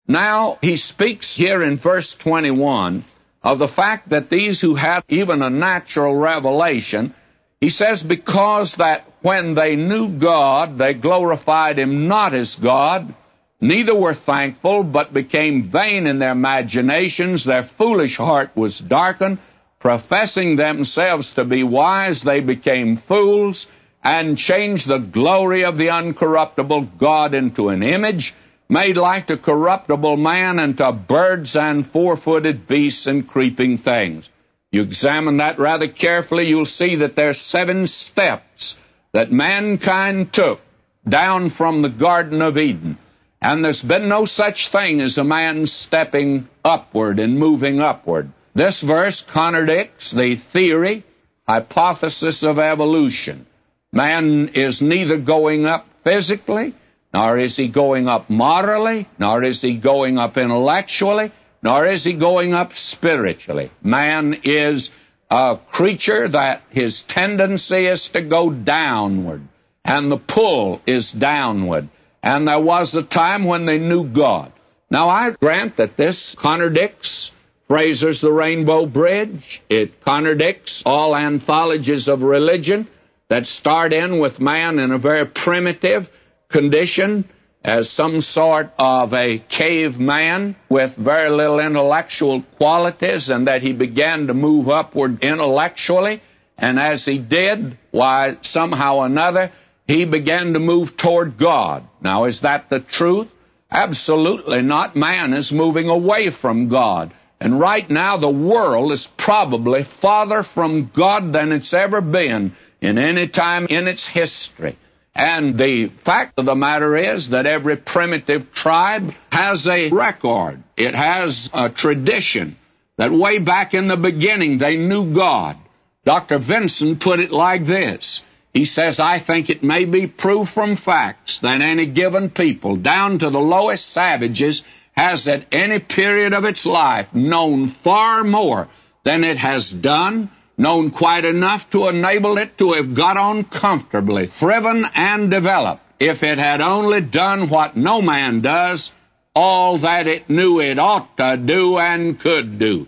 Now, he speaks here in verse 21 of the fact that these who had even a natural revelation, he says, because that when they knew God, they glorified him not as God, neither were thankful, but became vain in their imaginations. Their foolish heart was darkened. Professing themselves to be wise, they became fools, and changed the glory of the uncorruptible God into an image, made like to corruptible man, and to birds and four-footed beasts and creeping things. You examine that rather carefully, you'll see that there's 7 steps that mankind took down from the Garden of Eden. And there's been no such thing as a man stepping upward and moving upward. This verse contradicts the theory, hypothesis of evolution. Man is neither going up physically, nor is he going up morally, nor is he going up intellectually, nor is he going up spiritually. Man is a creature that his tendency is to go downward, and the pull is downward. And there was a time when they knew God. Now, I grant that this contradicts Fraser's The Rainbow Bridge. It contradicts all anthologies of religion that start in with man in a very primitive condition as some sort of a caveman with very little intellectual qualities, and that he began to move upward intellectually. And as he did, why, somehow or another, he began to move toward God. Now, is that the truth? Absolutely not. Man is moving away from God. And right now, the world is probably farther from God than it's ever been in any time in its history. And the fact of the matter is that every primitive tribe has a record. It has a tradition that way back in the beginning they knew God. Dr. Vinson put it like this. He says, I think it may be proved from facts that any given people, down to the lowest savages, has at any period of its life known far more than it has done, known quite enough to enable it to have got on comfortably, thriven and developed, if it had only done what no man does, all that it knew it ought to do and could do.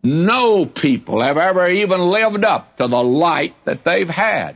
No people have ever even lived up to the light that they've had.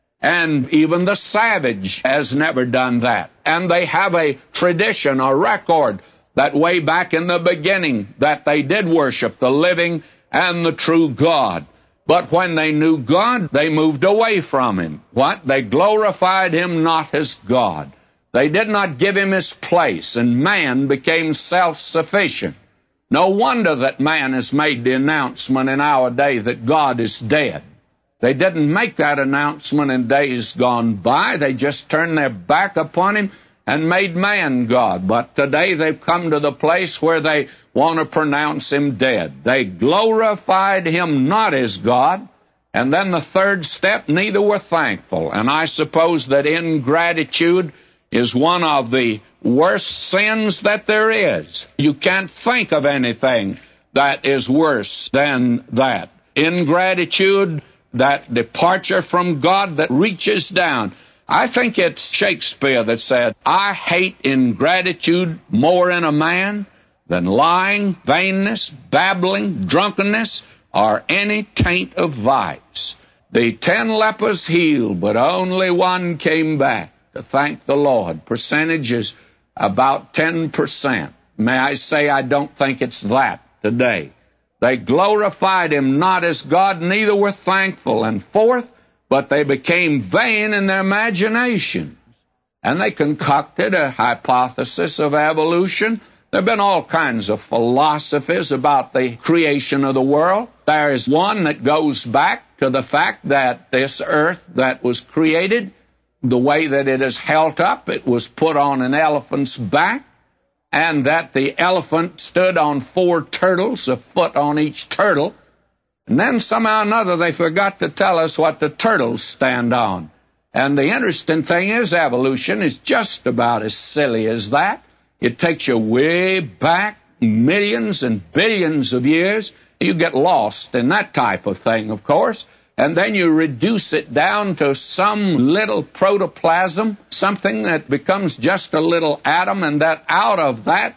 And even the savage has never done that. And they have a tradition, a record, that way back in the beginning, that they did worship the living and the true God. But when they knew God, they moved away from him. What? They glorified him not as God. They did not give him his place, and man became self-sufficient. No wonder that man has made the announcement in our day that God is dead. They didn't make that announcement in days gone by. They just turned their back upon him and made man God. But today they've come to the place where they want to pronounce him dead. They glorified him not as God. And then the third step, neither were thankful. And I suppose that ingratitude is one of the worst sins that there is. You can't think of anything that is worse than that. Ingratitude, that departure from God that reaches down. I think it's Shakespeare that said, I hate ingratitude more in a man than lying, vainness, babbling, drunkenness, or any taint of vice. The 10 lepers healed, but only one came back to thank the Lord. Percentage is about 10%. May I say, I don't think it's that today. They glorified him not as God, neither were thankful. And fourth, but they became vain in their imaginations. And they concocted a hypothesis of evolution. There have been all kinds of philosophies about the creation of the world. There is one that goes back to the fact that this earth that was created, the way that it is held up, it was put on an elephant's back, and that the elephant stood on 4 turtles, a foot on each turtle. And then somehow or another they forgot to tell us what the turtles stand on. And the interesting thing is, evolution is just about as silly as that. It takes you way back, millions and billions of years. You get lost in that type of thing, of course. And then you reduce it down to some little protoplasm, something that becomes just a little atom, and that out of that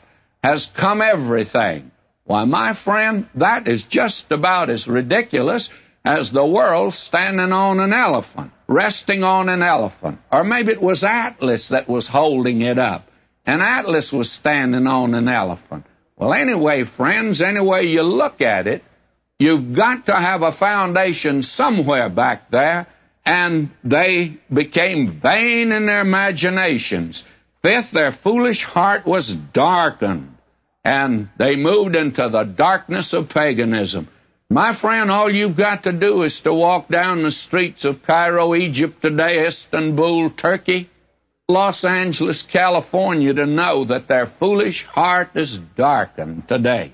has come everything. Why, my friend, that is just about as ridiculous as the world standing on an elephant, resting on an elephant. Or maybe it was Atlas that was holding it up, and Atlas was standing on an elephant. Well, anyway, friends, any way you look at it, you've got to have a foundation somewhere back there, and they became vain in their imaginations. Fifth, their foolish heart was darkened, and they moved into the darkness of paganism. My friend, all you've got to do is to walk down the streets of Cairo, Egypt today, Istanbul, Turkey, Los Angeles, California, to know that their foolish heart is darkened today.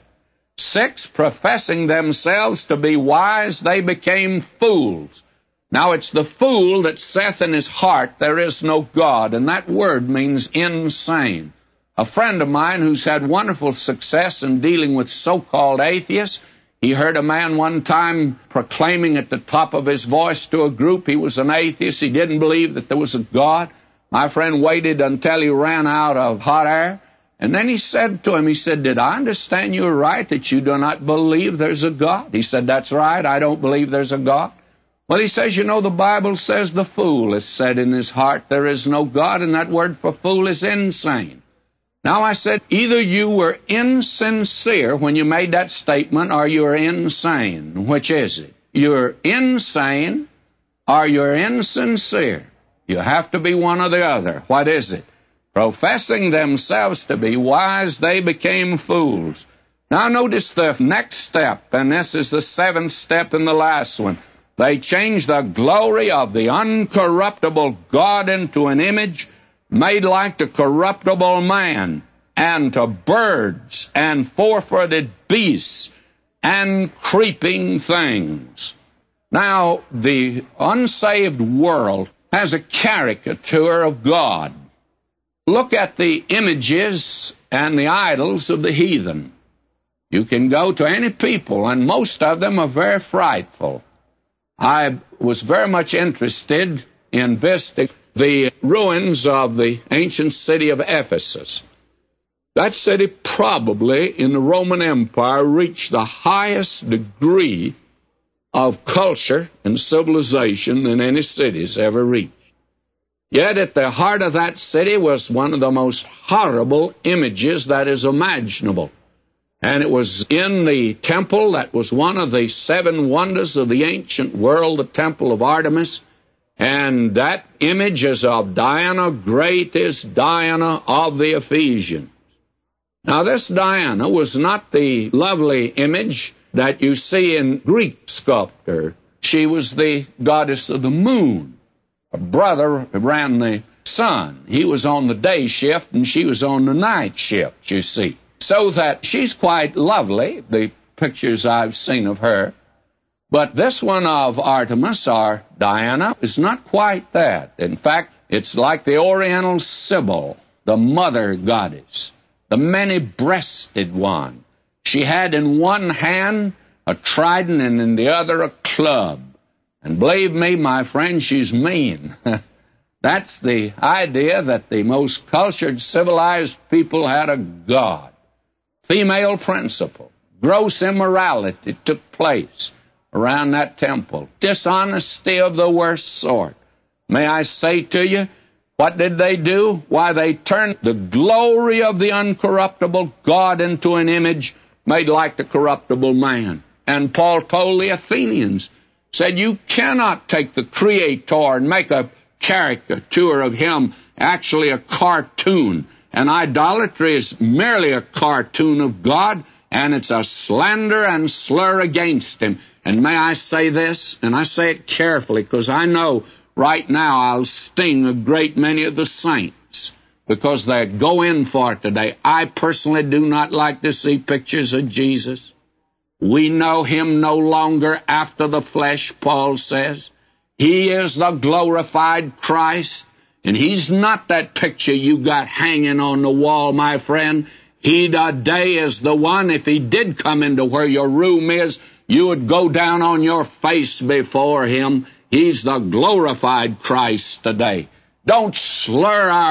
6, professing themselves to be wise, they became fools. Now, it's the fool that saith in his heart, there is no God, and that word means insane. A friend of mine who's had wonderful success in dealing with so-called atheists, he heard a man one time proclaiming at the top of his voice to a group he was an atheist. He didn't believe that there was a God. My friend waited until he ran out of hot air, and then he said to him, he said, did I understand you right that you do not believe there's a God? He said, that's right, I don't believe there's a God. Well, he says, you know, the Bible says the fool has said in his heart there is no God, and that word for fool is insane. Now, I said, either you were insincere when you made that statement or you're insane. Which is it? You're insane or you're insincere. You have to be one or the other. What is it? Professing themselves to be wise, they became fools. Now, notice the next step, and this is the 7th step and the last one. They changed the glory of the uncorruptible God into an image made like the corruptible man, and to birds, and four-footed beasts, and creeping things. Now, the unsaved world has a caricature of God. Look at the images and the idols of the heathen. You can go to any people, and most of them are very frightful. I was very much interested in visiting the ruins of the ancient city of Ephesus. That city probably in the Roman Empire reached the highest degree of culture and civilization than any city's ever reached. Yet at the heart of that city was one of the most horrible images that is imaginable. And it was in the temple that was one of the 7 wonders of the ancient world, the temple of Artemis. And that image is of Diana, great is Diana of the Ephesians. Now, this Diana was not the lovely image that you see in Greek sculpture. She was the goddess of the moon. Her brother ran the sun. He was on the day shift, and she was on the night shift, you see. So that she's quite lovely, the pictures I've seen of her. But this one of Artemis, or Diana, is not quite that. In fact, it's like the Oriental Sibyl, the mother goddess, the many-breasted one. She had in one hand a trident and in the other a club. And believe me, my friend, she's mean. That's the idea that the most cultured, civilized people had a God. Female principle, gross immorality took place around that temple. Dishonesty of the worst sort. May I say to you, what did they do? Why, they turned the glory of the uncorruptible God into an image made like the corruptible man. And Paul told the Athenians, said, you cannot take the Creator and make a caricature of him, actually a cartoon. And idolatry is merely a cartoon of God, and it's a slander and slur against him. And may I say this, and I say it carefully, because I know right now I'll sting a great many of the saints, because they go in for it today. I personally do not like to see pictures of Jesus. We know him no longer after the flesh, Paul says. He is the glorified Christ. And he's not that picture you got hanging on the wall, my friend. He today is the one, if he did come into where your room is, you would go down on your face before him. He's the glorified Christ today. Don't slur our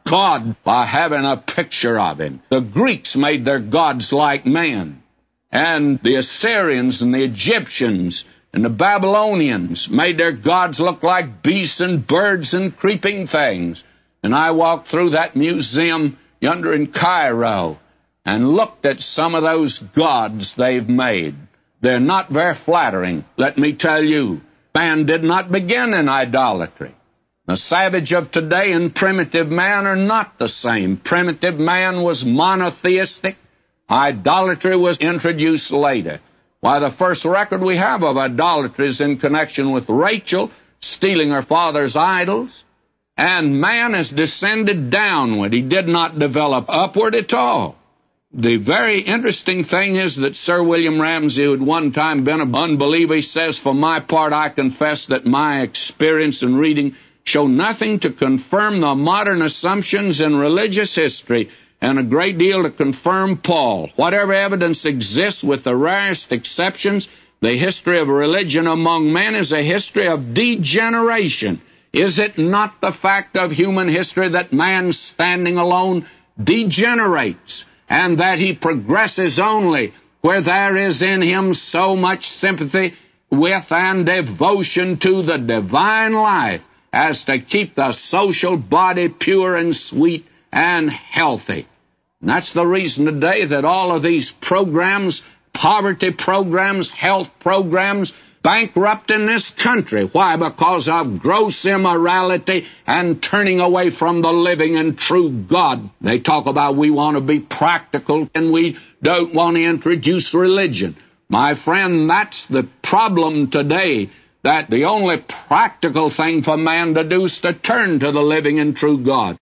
God by having a picture of him. The Greeks made their gods like men, and the Assyrians and the Egyptians and the Babylonians made their gods look like beasts and birds and creeping things. And I walked through that museum yonder in Cairo and looked at some of those gods they've made. They're not very flattering, let me tell you. Man did not begin in idolatry. The savage of today and primitive man are not the same. Primitive man was monotheistic. Idolatry was introduced later. Why, the first record we have of idolatry is in connection with Rachel stealing her father's idols. And man has descended downward. He did not develop upward at all. The very interesting thing is that Sir William Ramsay, who had one time been an unbeliever, he says, "For my part, I confess that my experience and reading show nothing to confirm the modern assumptions in religious history, and a great deal to confirm Paul. Whatever evidence exists, with the rarest exceptions, the history of religion among men is a history of degeneration. Is it not the fact of human history that man standing alone degenerates, and that he progresses only where there is in him so much sympathy with and devotion to the divine life as to keep the social body pure and sweet and healthy?" And that's the reason today that all of these programs, poverty programs, health programs, bankrupt in this country. Why? Because of gross immorality and turning away from the living and true God. They talk about we want to be practical and we don't want to introduce religion. My friend, that's the problem today, that the only practical thing for man to do is to turn to the living and true God.